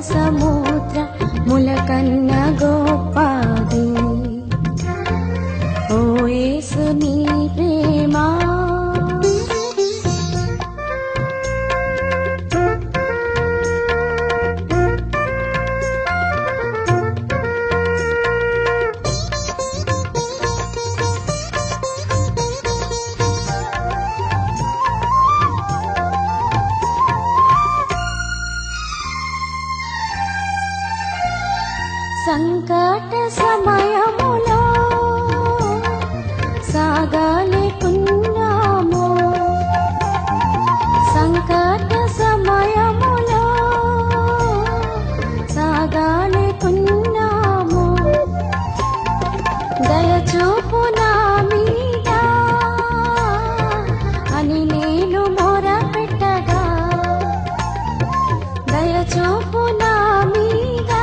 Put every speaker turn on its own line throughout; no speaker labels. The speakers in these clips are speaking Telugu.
సముద్ర ములకన్న గొప్పది ఓ యేసు నీ ప్రేమ సంకట సమయములో సాగాలేకున్నాము సంకట సమయములో సాగాలేకున్నాము దయచూపు నా మీద అని నేను మొరపెట్టగా దయచూపు నా మీద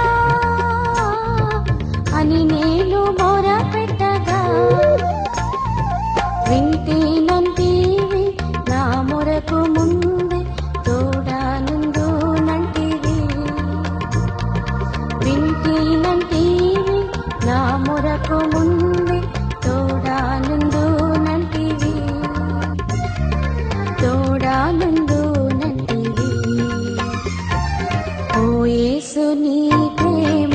అని నేను మొరపెట్టగా వింటేనంటివి నా మొరకు ముందే తోడానుందునంటివి వింటేనంటివి నా మొరకు ముందే తోడానుందునంటివి తోడానుందునంటివి ఓ యేసు నీ ప్రేమ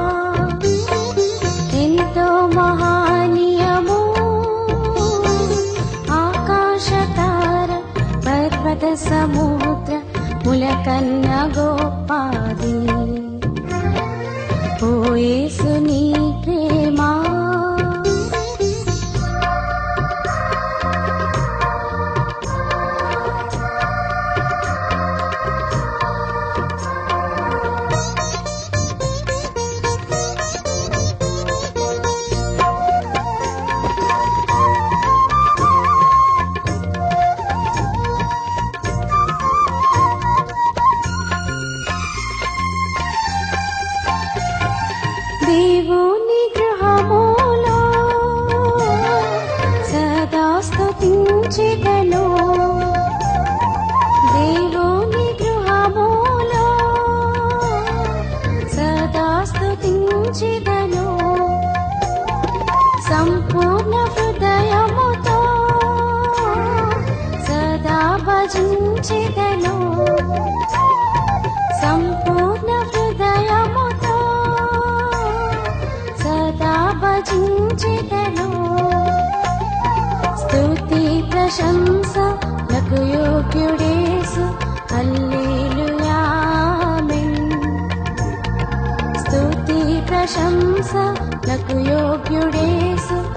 ఎంతో మహనీయము ఆకాశతార పర్వత సముద్ర ములకన్న గొప్పది ఓ యేసు నీ ప్రేమ దేవుని గృహములో సదా స్తుతించెదను దేవుని గృహములో సదా స్తుతించెదను సంపూర్ణ హృదయముతో సదా భజించెదను సంపూర్ణ హృదయముతో సదా భజించెదను స్తుతి ప్రశంస లకు యోగ్యుడేసు హల్లెలూయా ఆమేన్ స్తుతి ప్రశంస లకు యోగ్యుడేసు